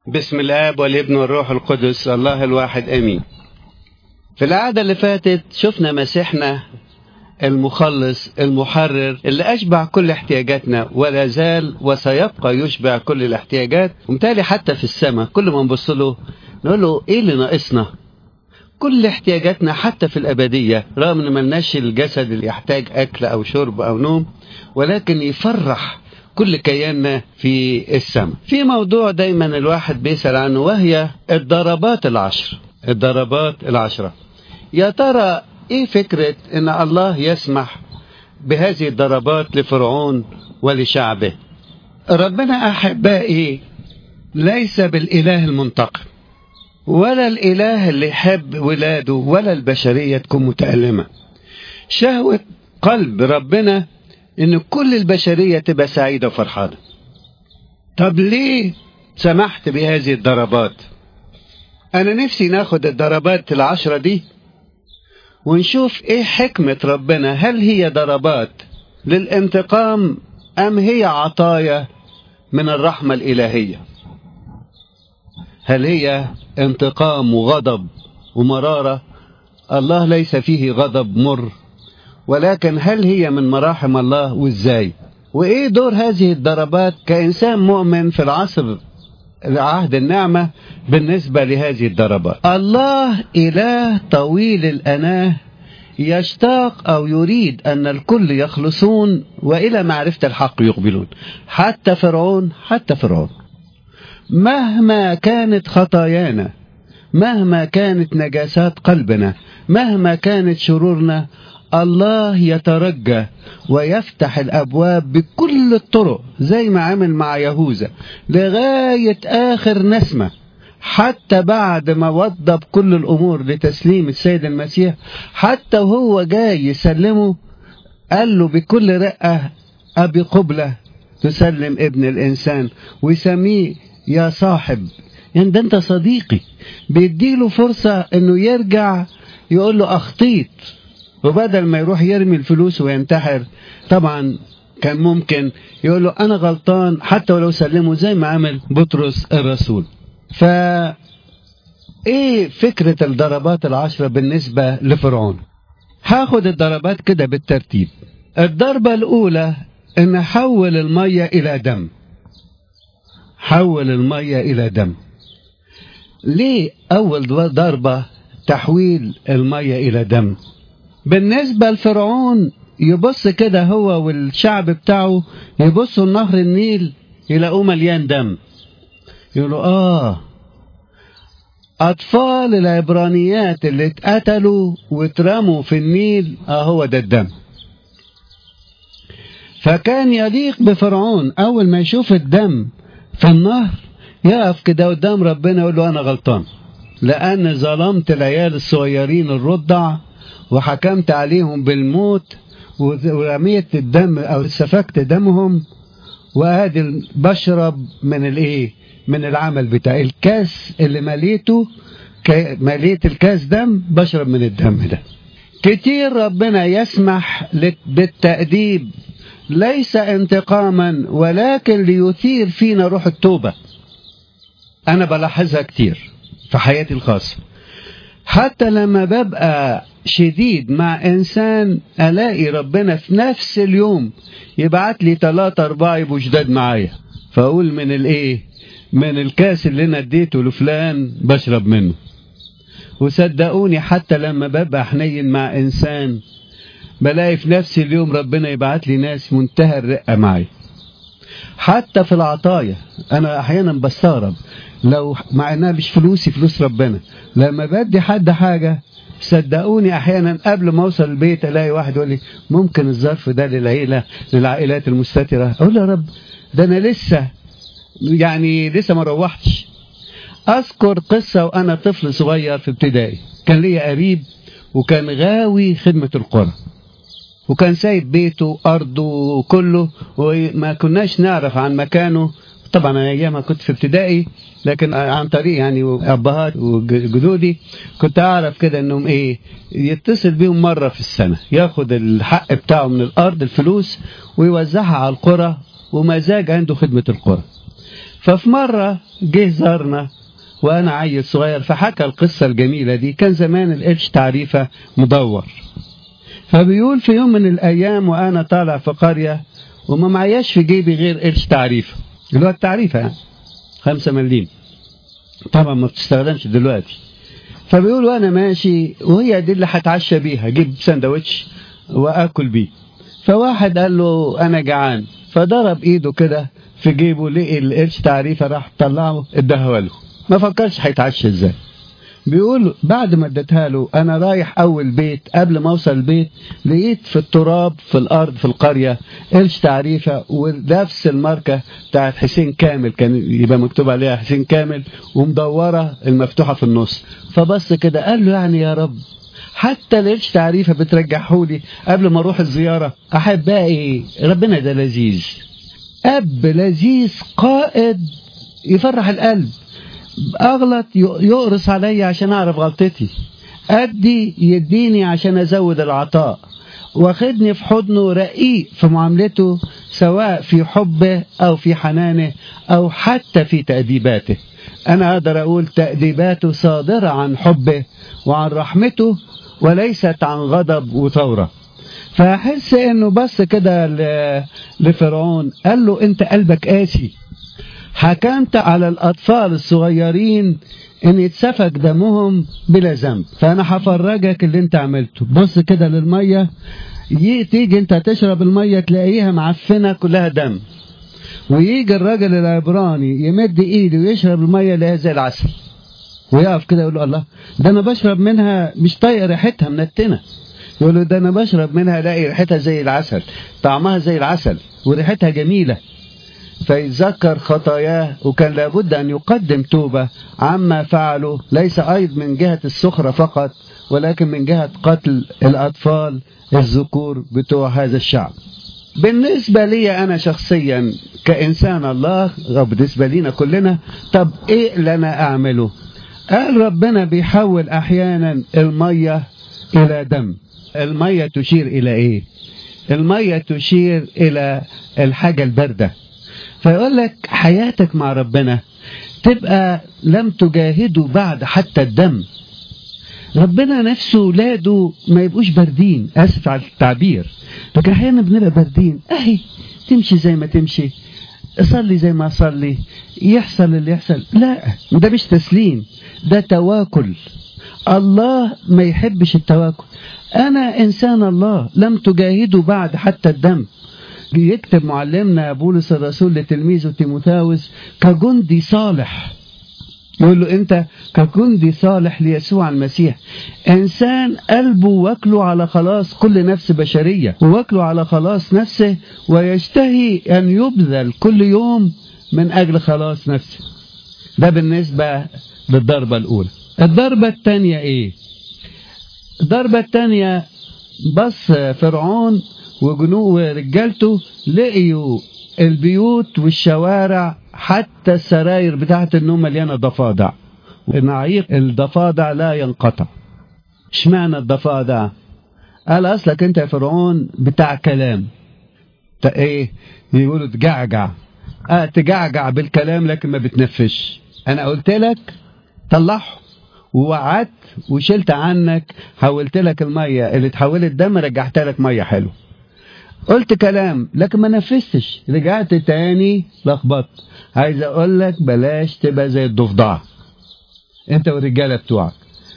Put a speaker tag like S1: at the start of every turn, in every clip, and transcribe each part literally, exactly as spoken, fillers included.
S1: بسم الآب والابن والروح القدس الله الواحد آمين. في العادة اللي فاتت شفنا مسيحنا المخلص المحرر اللي أشبع كل احتياجاتنا ولا زال وسيبقى يشبع كل الاحتياجات، ومتالي حتى في السماء كل ما نبص له نقول له إيه اللي ناقصنا؟ كل احتياجاتنا حتى في الأبدية، رغم إن ملناش الجسد اللي يحتاج أكل أو شرب أو نوم، ولكن يفرح كل كياننا في السماء. في موضوع دايما الواحد بيسأل عنه وهي الضربات العشر. الضربات العشرة، يا ترى ايه فكرة ان الله يسمح بهذه الضربات لفرعون ولشعبه؟ ربنا احبائي ليس بالاله المنتقم، ولا الاله اللي يحب ولاده ولا البشرية تكون متألمة. شهوة قلب ربنا ان كل البشرية تبقى سعيدة وفرحانة. طب ليه سمحت بهذه الضربات؟ انا نفسي ناخد الضربات العشرة دي ونشوف ايه حكمة ربنا. هل هي ضربات للانتقام ام هي عطايا من الرحمة الالهية؟ هل هي انتقام وغضب ومرارة؟ الله ليس فيه غضب مر، ولكن هل هي من مراحم الله وازاي؟ وايه دور هذه الضربات كإنسان مؤمن في العصر عهد النعمة بالنسبة لهذه الضربات؟ الله إله طويل الأناه، يشتاق أو يريد أن الكل يخلصون وإلى معرفة الحق يقبلون. حتى فرعون حتى فرعون مهما كانت خطايانا، مهما كانت نجاسات قلبنا، مهما كانت شرورنا، الله يترجى ويفتح الأبواب بكل الطرق زي ما عمل مع يهوذا لغاية آخر نسمة. حتى بعد ما وضب كل الأمور لتسليم السيد المسيح، حتى وهو جاي يسلمه قال له بكل رقة أبي قبلة تسلم ابن الإنسان، ويسميه يا صاحب، يعني ده أنت صديقي. بيديله فرصة أنه يرجع يقول له أخطيت، وبدل ما يروح يرمي الفلوس وينتحر طبعا كان ممكن يقول له أنا غلطان حتى ولو سلمه زي ما عمل بطرس الرسول. فا إيه فكرة الضربات العشرة بالنسبة لفرعون؟ هاخد الضربات كده بالترتيب. الضربة الأولى إن حول المية إلى دم. حول المية إلى دم. ليه أول ضربة تحويل المية إلى دم؟ بالنسبة لفرعون يبص كده هو والشعب بتاعه، يبصوا نهر النيل يلاقوه مليان دم، يقولوا آه أطفال العبرانيات اللي اتقتلوا واترموا في النيل، آه هو ده الدم. فكان يليق بفرعون أول ما يشوف الدم في النهر يقف كده قدام ربنا يقول له أنا غلطان، لأن ظلمت العيال الصغيرين الرضع وحكمت عليهم بالموت ورميت الدم أو سفكت دمهم، وادي بشرب من الايه من العمل بتاع الكاس اللي مليته، مليت الكاس دم، بشرب من الدم ده. كتير ربنا يسمح بالتأديب ليس انتقاما ولكن ليثير فينا روح التوبة. انا بلاحظها كتير في حياتي الخاصة، حتى لما ببقى شديد مع انسان الاقي ربنا في نفس اليوم يبعت لي ثلاثة اربعة يبقوا جداد معايا، فاقول من الايه من الكاس اللي انا اديته لفلان بشرب منه. وصدقوني حتى لما ببقى حنين مع انسان بلاقي في نفس اليوم ربنا يبعت لي ناس منتهى الرقة معي. حتى في العطايا انا احيانا بستغرب، لو مع انها مش فلوسي فلوس ربنا، لما بدي حد حاجة صدقوني احيانا قبل ما اوصل البيت الاقي واحد يقول لي ممكن الظرف ده للعيلة للعائلات المستترة. اقول يا رب ده انا لسه يعني لسه ما روحتش. اذكر قصة وانا طفل صغير في ابتدائي، كان لي قريب وكان غاوي خدمة القرى، وكان سايب بيته أرضه وكله، وما كناش نعرف عن مكانه. طبعا أنا أيامها كنت في ابتدائي، لكن عن طريق يعني أبهات وجدودي كنت أعرف كده أنهم إيه يتصل بيهم مرة في السنة ياخد الحق بتاعه من الأرض الفلوس ويوزعها على القرى، ومزاج عنده خدمة القرى. ففي مرة جه زارنا وأنا عيل صغير، فحكى القصة الجميلة دي. كان زمان القرش تعريفة مدور، فبيقول في يوم من الأيام وأنا طالع في قرية وما معياش في جيبي غير قرش تعريفة، اللي هو التعريفة يعني خمسة مليم، طبعا ما بتستخدمش دلوقتي. فبيقول وأنا ماشي وهي دي اللي هتعشى بيها، جيب سندوتش وأكل بيه. فواحد قال له أنا جعان، فضرب إيده كده في جيبه، لقي القرش تعريفة، راح طلعه اداها له، ما فكرش هيتعشى ازاي. بيقول بعد ما اديتها له انا رايح اول بيت، قبل ما اوصل البيت لقيت في التراب في الارض في القريه قرش تعريفه ونفس الماركه بتاعت حسين كامل، كان يبقى مكتوب عليها حسين كامل ومدوره المفتوحه في النص. فبص كده قال له يعني يا رب حتى القرش تعريفه بترجحهولي قبل ما اروح الزياره. احبائي ربنا ده لذيذ، اب لذيذ قائد يفرح القلب. اغلط يقرص عليا عشان اعرف غلطتي، ادي يديني عشان ازود العطاء، واخدني في حضنه، رقيق في معاملته سواء في حبه او في حنانه او حتى في تأديباته. انا اقدر اقول تأديباته صادرة عن حبه وعن رحمته وليست عن غضب وثورة. فاحس انه بس كده لفرعون قال له انت قلبك قاسي، حكمت على الأطفال الصغيرين إن يتسفك دمهم بلا ذنب، فأنا هفرجك اللي أنت عملته. بص كده للمية، تيجي أنت تشرب المية تلاقيها معفنة كلها دم، ويجي الراجل العبراني يمد إيده ويشرب المية يلاقيها زي العسل، ويقف كده يقول له الله ده أنا بشرب منها مش طايق ريحتها منتنة. يقول له ده أنا بشرب منها الاقي ريحتها زي العسل، طعمها زي العسل وريحتها جميلة. فيتذكر خطاياه، وكان لابد أن يقدم توبة عما فعله، ليس أيضا من جهة السخرة فقط ولكن من جهة قتل الأطفال الذكور بتوع هذا الشعب. بالنسبة لي أنا شخصيا كإنسان الله، بالنسبة لنا كلنا، طب إيه اللي أنا أعمله؟ قال ربنا بيحول أحيانا المية إلى دم. المية تشير إلى إيه؟ المية تشير إلى الحاجة الباردة. فيقول لك حياتك مع ربنا تبقى لم تجاهدوا بعد حتى الدم. ربنا نفسه ولاده ما يبقوش باردين، اسف على التعبير، لكن احيانا بنبقى باردين، اهي تمشي زي ما تمشي، اصلي زي ما اصلي، يحصل اللي يحصل. لا، ده مش تسليم، ده تواكل. الله ما يحبش التواكل. انا انسان الله، لم تجاهدوا بعد حتى الدم. يكتب معلمنا بولس الرسول لتلميذه تيموثاوس كجندي صالح، يقول له انت كجندي صالح ليسوع المسيح، انسان قلبه واكله على خلاص كل نفس بشرية، واكله على خلاص نفسه، ويشتهي ان يبذل كل يوم من اجل خلاص نفسه. ده بالنسبة للضربة الاولى. الضربة الثانية ايه؟ الضربة الثانية بص فرعون وجنوه ورجالته لقيوا البيوت والشوارع حتى السراير بتاعة النوم مليانة ضفادع، ونعيق الضفادع لا ينقطع. اشمعنى الضفادع؟ قال اصلك انت يا فرعون بتاع كلام، ايه يقولوا تجعجع، اه تجعجع بالكلام لكن ما بتنفش. انا قلت لك طلعه ووعدت وشلت عنك، حولت لك المية اللي تحولت دم، رجعت لك مية حلو. قلت كلام لكن ما نفذتش، رجعت تاني لخبطت. عايز اقول لك بلاش تبقى زي الضفدع انت والرجاله بتوعك.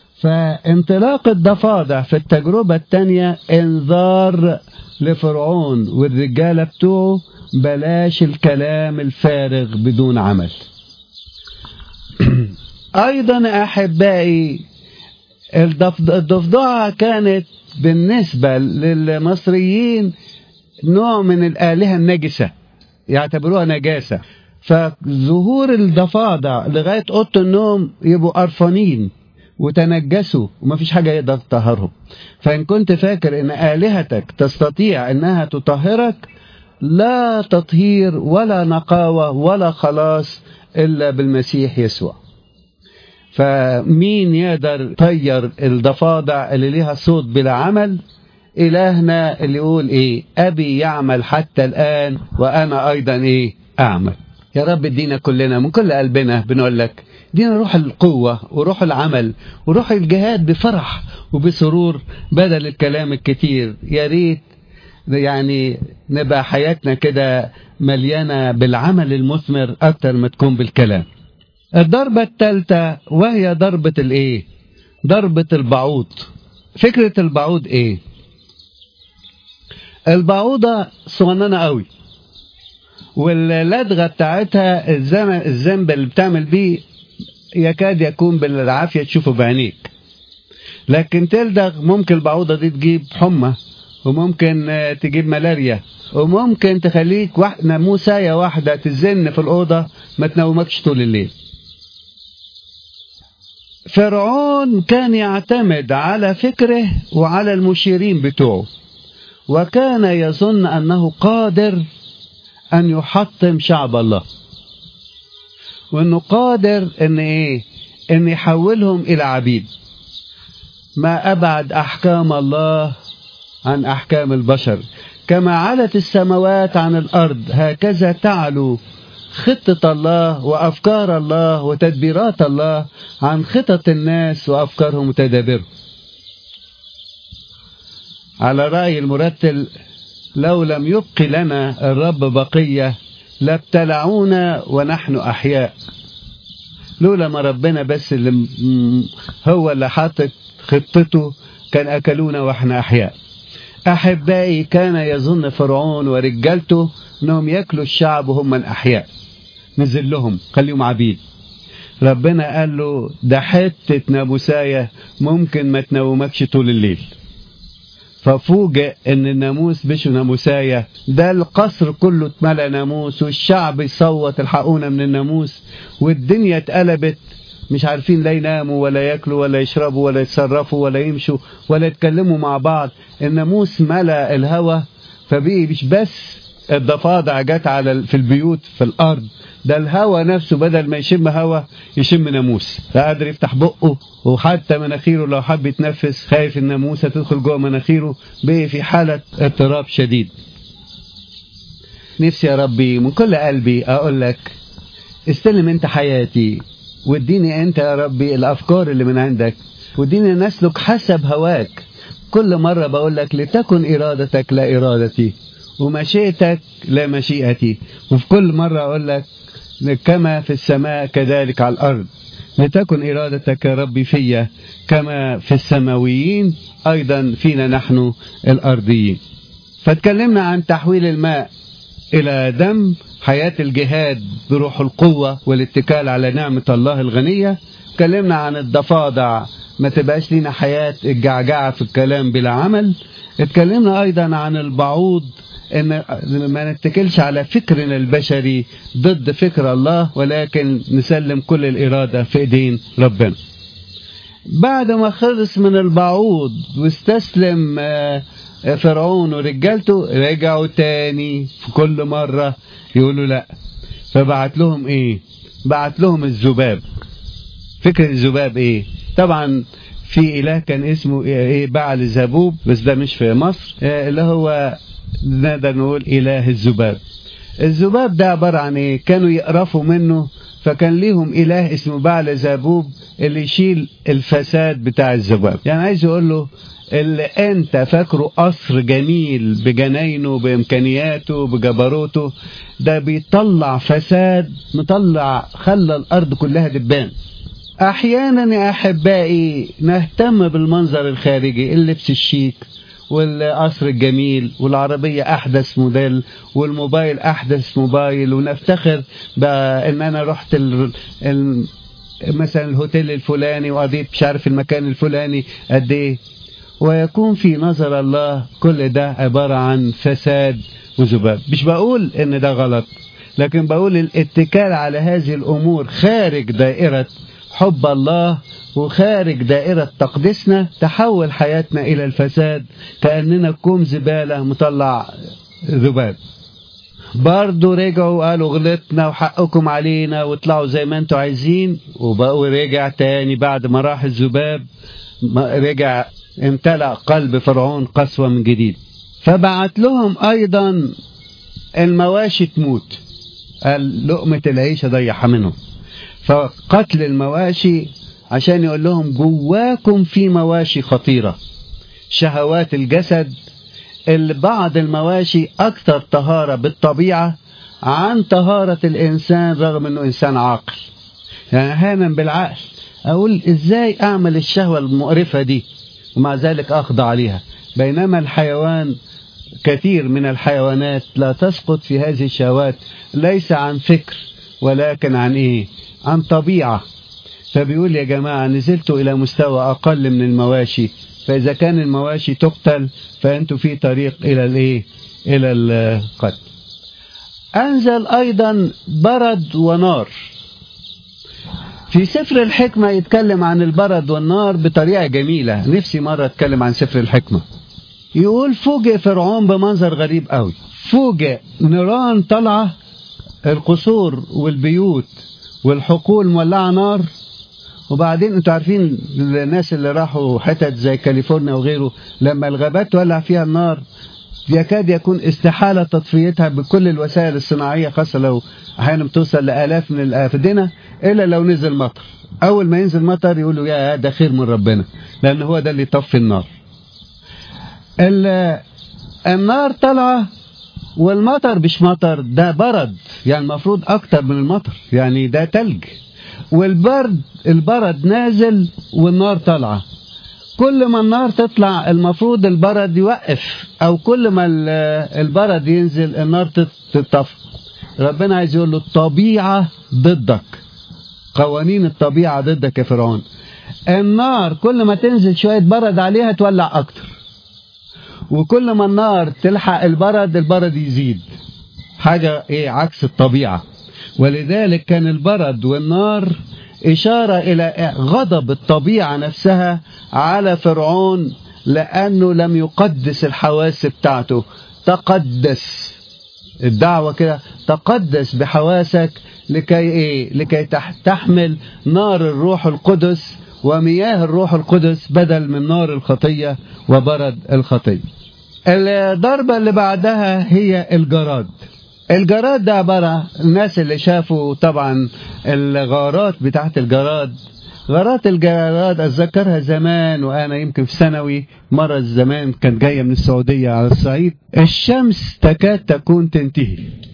S1: فانطلاق الضفادع في التجربه الثانيه انذار لفرعون والرجاله بتوعه، بلاش الكلام الفارغ بدون عمل. ايضا احبائي الضفدعه كانت بالنسبه للمصريين نوع من الآلهة النجسة، يعتبروها نجاسة. فظهور الضفادع لغاية أوضة النوم يبقوا قرفانين وتنجسوا وما فيش حاجة يقدر تطهرهم. فإن كنت فاكر إن آلهتك تستطيع إنها تطهرك، لا تطهير ولا نقاوة ولا خلاص إلا بالمسيح يسوع. فمين يقدر طير الضفادع اللي ليها صوت بلا عمل؟ إلهنا اللي يقول إيه؟ أبي يعمل حتى الآن وأنا أيضا إيه؟ أعمل. يا رب ادينا كلنا من كل قلبنا بنقول لك ادينا روح القوة وروح العمل وروح الجهاد بفرح وبسرور بدل الكلام الكتير. يا ريت يعني نبقى حياتنا كده مليانة بالعمل المثمر أكتر ما تكون بالكلام. الضربة الثالثة وهي ضربة الايه؟ ضربة البعوض. فكرة البعوض ايه؟ البعوضة صغننة قوي واللدغة بتاعتها الذنب اللي بتعمل بيه يكاد يكون بالعافية تشوفه بعينيك، لكن تلدغ ممكن البعوضة دي تجيب حمى وممكن تجيب ملاريا وممكن تخليك واحد ناموساية واحدة تزن في الأوضة ما تنومكش طول الليل. فرعون كان يعتمد على فكره وعلى المشيرين بتوعه، وكان يظن أنه قادر أن يحطم شعب الله، وأنه قادر أن إيه؟ أن يحولهم إلى عبيد. ما أبعد أحكام الله عن أحكام البشر، كما علت السماوات عن الأرض هكذا تعلو خطة الله وأفكار الله وتدبيرات الله عن خطط الناس وأفكارهم وتدابيرهم. على رأي المرتل: لو لم يبق لنا الرب بقية لابتلعونا ونحن أحياء. لولا ما ربنا بس اللي هو اللي حاطط خطته كان أكلونا وإحنا أحياء. أحبائي، كان يظن فرعون ورجالته أنهم يأكلوا الشعب وهم الأحياء، نزل لهم خليهم عبيد. ربنا قال له: ده حتة ناموساية ممكن ما تنومكش طول الليل. ففوجئ ان الناموس مش ناموساية، ده القصر كله اتملى ناموس والشعب يصوت الحقونا من الناموس، والدنيا اتقلبت، مش عارفين لا يناموا ولا ياكلوا ولا يشربوا ولا يتصرفوا ولا يمشوا ولا يتكلموا مع بعض. الناموس ملأ الهوى، فبقي مش بس الضفادع جت على في البيوت في الارض، ده الهوى نفسه بدل ما يشم هوى يشم ناموس، لا قادر يفتح بقه، وحتى مناخيره لو حب يتنفس خايف الناموسه تدخل جوه مناخيره، بقي في حاله اضطراب شديد. نفسي يا ربي من كل قلبي اقول لك: استلم انت حياتي واديني انت يا ربي الافكار اللي من عندك، واديني نسلك حسب هواك. كل مره بقول لك: لتكن ارادتك لا ارادتي ومشيئتك لا مشيئتي. وفي كل مرة أقول لك: كما في السماء كذلك على الأرض. لتكن إرادتك يا ربي فيا كما في السماويين أيضا فينا نحن الأرضيين. فتكلمنا عن تحويل الماء إلى دم، حياة الجهاد بروح القوة والاتكال على نعمة الله الغنية. تكلمنا عن الضفادع، ما تبقاش لنا حياة الجعجعة في الكلام بلا عمل. اتكلمنا أيضا عن البعوض، إن ما نتكلش على فكرنا البشري ضد فكر الله، ولكن نسلم كل الإرادة في إيدين ربنا. بعد ما خلص من البعوض واستسلم فرعون ورجالته، رجعوا تاني في كل مرة يقولوا لا. فبعت لهم إيه؟ بعت لهم الذباب. فكرة الذباب إيه؟ طبعا في إله كان اسمه إيه؟ بعل زبوب، بس ده مش في مصر، اللي هو نقدر نقول إله الذباب. الذباب ده عبارة عن إيه؟ كانوا يقرفوا منه، فكان ليهم إله اسمه بعل زبوب اللي يشيل الفساد بتاع الذباب. يعني عايز يقول له: اللي أنت فاكره قصر جميل بجناينه بإمكانياته بجبروته، ده بيطلع فساد، مطلع خلى الأرض كلها دبان. أحيانا يا أحبائي نهتم بالمنظر الخارجي، اللبس الشيك والقصر الجميل والعربية أحدث موديل والموبايل أحدث موبايل، ونفتخر بأن أنا رحت ال... ال... مثلا الهوتيل الفلاني وقضيت مش عارف المكان الفلاني قد إيه. ويكون في نظر الله كل ده عبارة عن فساد وذباب. مش بقول إن ده غلط، لكن بقول الاتكال على هذه الأمور خارج دائرة حب الله وخارج دائرة تقديسنا تحول حياتنا إلى الفساد، كأننا كوم زبالة مطلع ذباب. برضو رجعوا قالوا غلطنا وحقكم علينا واطلعوا زي ما انتوا عايزين، وبقوا رجع تاني بعد ما راح الذباب، رجع امتلأ قلب فرعون قسوة من جديد. فبعت لهم أيضا المواشي تموت. قال لقمة العيش ضيعها منهم. فقتل المواشي عشان يقول لهم جواكم في مواشي خطيرة، شهوات الجسد، اللي بعض المواشي أكثر طهارة بالطبيعة عن طهارة الإنسان رغم أنه إنسان عاقل. يعني أحيانا بالعقل أقول إزاي أعمل الشهوة المقرفة دي ومع ذلك أخضع عليها، بينما الحيوان كثير من الحيوانات لا تسقط في هذه الشهوات ليس عن فكر ولكن عن إيه؟ عن طبيعة. فبيقول يا جماعة نزلتوا إلى مستوى أقل من المواشي، فإذا كان المواشي تقتل فأنتوا في طريق إلى الإيه؟ إلى القتل. أنزل أيضا برد ونار. في سفر الحكمة يتكلم عن البرد والنار بطريقة جميلة، نفسي مرة أتكلم عن سفر الحكمة. يقول فوجئ فرعون بمنظر غريب قوي، فوجئ نيران طالعة، القصور والبيوت والحقول مولعة نار. وبعدين انتوا عارفين الناس اللي راحوا حتت زي كاليفورنيا وغيره، لما الغابات تولع فيها النار يكاد يكون استحالة تطفيتها بكل الوسائل الصناعية، خاصة لو أحيانا بتوصل لآلاف من الأفدنة، إلا لو نزل مطر. أول ما ينزل مطر يقولوا يا ده خير من ربنا، لأن هو ده اللي يطفي النار. النار طالعة والمطر مش مطر، ده برد، يعني المفروض أكتر من المطر، يعني ده تلج. والبرد البرد نازل والنار طالعة. كل ما النار تطلع المفروض البرد يوقف، او كل ما البرد ينزل النار تطفي. ربنا عايز يقول له الطبيعة ضدك، قوانين الطبيعة ضدك يا فرعون. النار كل ما تنزل شوية برد عليها تولع اكتر، وكل ما النار تلحق البرد البرد يزيد، حاجة ايه عكس الطبيعة. ولذلك كان البرد والنار إشارة إلى غضب الطبيعة نفسها على فرعون، لأنه لم يقدس الحواس بتاعته. تقدس، الدعوة كده، تقدس بحواسك لكي إيه؟ لكي تحمل نار الروح القدس ومياه الروح القدس بدل من نار الخطية وبرد الخطية. الضربة اللي بعدها هي الجراد. الجراد ده عبارة، الناس اللي شافوا طبعا الغارات بتاعت الجراد، غارات الجراد أتذكرها زمان وأنا يمكن في ثانوي مرة زمان كانت جاية من السعودية على الصعيد. الشمس تكاد تكون تنتهي،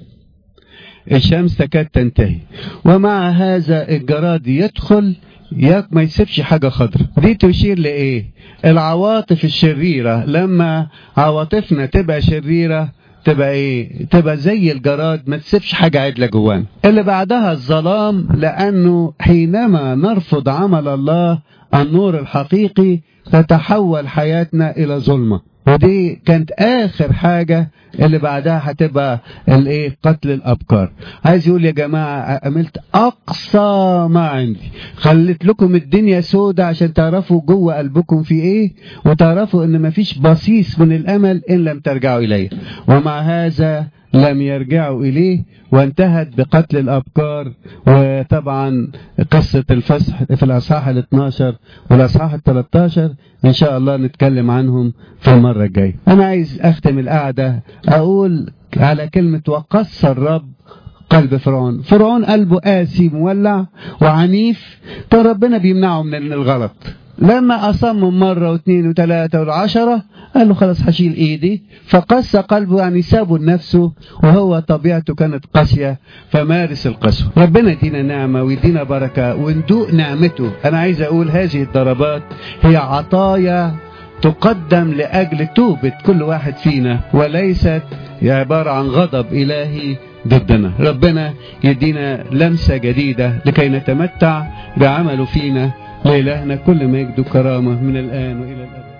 S1: الشمس تكاد تنتهي، ومع هذا الجراد يدخل ياك ما يسيبش حاجة خضر. دي تشير لإيه؟ العواطف الشريرة. لما عواطفنا تبقى شريرة تبقى ايه؟ تبقى زي الجراد، ما تسيبش حاجة عدلة جوانا. اللي بعدها الظلام، لأنه حينما نرفض عمل الله النور الحقيقي تتحول حياتنا إلى ظلمة. ودي كانت آخر حاجة. اللي بعدها هتبقى الايه؟ قتل الأبكار. عايز يقول يا جماعة عملت أقصى ما عندي، خليت لكم الدنيا سودة عشان تعرفوا جوه قلبكم في ايه، وتعرفوا ان مفيش بصيص من الأمل إن لم ترجعوا إليه. ومع هذا لم يرجعوا إليه، وانتهت بقتل الأبكار. وطبعا قصة الفسح في الأصحاح الاثناشر والأصحاح الثلاثاشر إن شاء الله نتكلم عنهم في المرة الجاية. أنا عايز أختم القعدة أقول على كلمة وقص الرب قلب فرعون. فرعون قلبه قاسي مولع وعنيف، فربنا بيمنعه من الغلط. لما أصمم مرة واثنين وثلاثة والعشرة قال له خلاص هشيل ايدي، فقسى قلبه، يعني سابه لنفسه، وهو طبيعته كانت قاسية فمارس القسوة. ربنا يدينا نعمة ويدينا بركة وندوق نعمته. أنا عايز أقول هذه الضربات هي عطايا تقدم لأجل توبة كل واحد فينا، وليست عبارة عن غضب إلهي ضدنا. ربنا يدينا لمسة جديدة لكي نتمتع بعمله فينا. لإلهنا كل مجد وكرامة من الآن وإلى الأبد.